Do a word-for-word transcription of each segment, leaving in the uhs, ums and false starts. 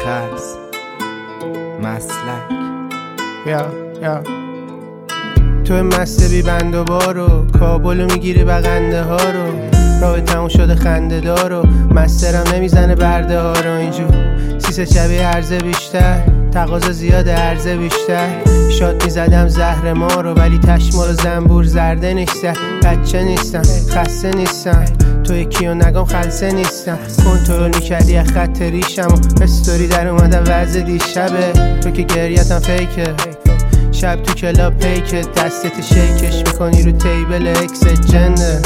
خرس مسلک. یا یا تو مسته بی بند و بارو، کابلو میگیری بغنده ها رو، راه تموم شده خنده دارو، مسترم نمیزنه برده ها رو. اینجور سیسه شبیه عرضه بیشتر، تقاضا زیاده عرضه بیشتر. شاد میزدم زهر ما رو ولی تشمال و زنبور زرده نیستم. بچه نیستم خسته نیستم، تو یکیو نگم خلصه نیستم. کنترل میکردی از خط ریشم و استوری در اومده وضع دیشبه. تو که گریتم فیکه، شب تو کلاب پیکه، دستت شیکش میکنی رو تیبل اکس جنده.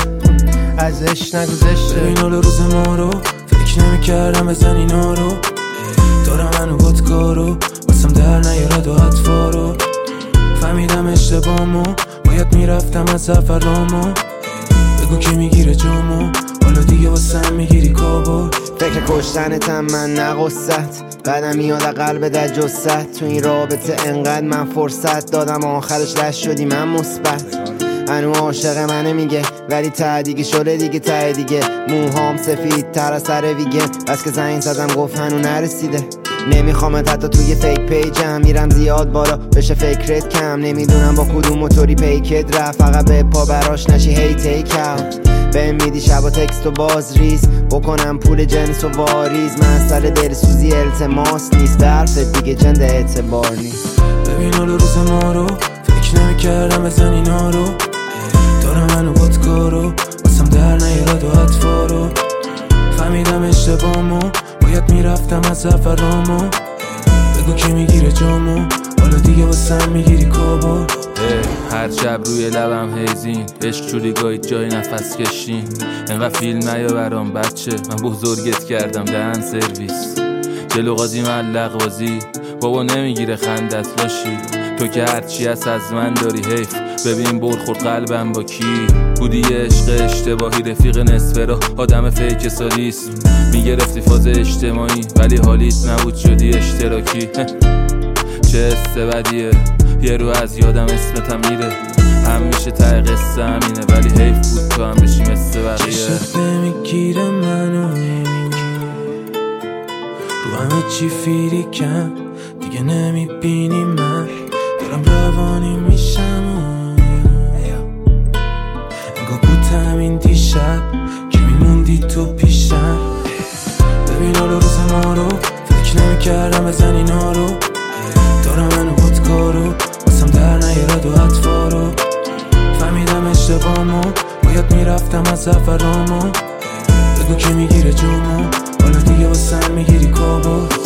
ازش نگذشته ببین حال روز ما رو، فکر نمی کردم بزن اینا رو. دارم منو بادکارو واسم در نیارد و اطفارو. فهمیدم اشتباهمو، باید میرفتم از سفرامو. بگو که میگیره جامو، حالا دیگه واسم میگیری کابل. فکر کشتنتم من نقصت، بعدم میاد قلب در جست. تو این رابطه انقدر من فرصت دادم، آخرش لش شدی من مثبت. هنو عاشق منه میگه ولی ته دیگه شده دیگه، ته دیگه موهام سفید تر از سر ویگن. بس که زنگ زدم گفت هنو نرسیده. نمیخوامت حتی توی فیک پیجم، میرم زیاد بالا بشه فکرت کم. نمیدونم با کدوم موتوری پیکت رفت، فقط به پا براش نشی هی تیک اوت. بهم میدی شب و تکست و باز ریز، بکنم پول جنس و واریز. مسئله دلسوزی التماس نیست، به حرفت دیگه جنده اعتبار نیست. ببین حال روز ما رو، فکر نمی کردم بزن اینا رو. دارم منو بادکارو واسم در نیارد و اطفارو. فهمیدم اشتباهمو، باید میرفتم از سفرامو. بگو که میگیره جامو، حالا دیگه واسم میگیری کابل. هر شب روی لبم هیزین، عشق شدی گاهی جای نفس کشین. انقدر فیلم نیا برام بچه، من بزرگت کردم دهن سرویس. جلو قاضی ملق بازی، بابا نمیگیره خندت لاشی. تو که هرچی هست از من داری حیف، ببین برخورد قلبم با کی. بودی عشق اشتباهی، رفیق نصفه را آدم فیک سالیسم. میگرفتی فاز اجتماعی ولی حالیت نبود شدی اشتراکی. چه استه بدیه، یه رو از یادم اسمتم میره. همیشه ته قصه همینه ولی حیف بود تو هم بشی مثل بقیه. چشت نمیگیره منو نمیگیره، رو همه چی فیریکم دیگه نمیبینی. من دارم روانی میشم انگاه بود همین دیشب که میموندی تو پیشم. ببین حالا روز ما رو، فکر نمی کردم بزن اینا رو. دارم منو بادکارو واسم در نیارد و اطفارو. فهمیدم اشتباهمو، باید میرفتم از سفرامو. بگو که میگیره جامو، حالا دیگه واسم میگیری کابل.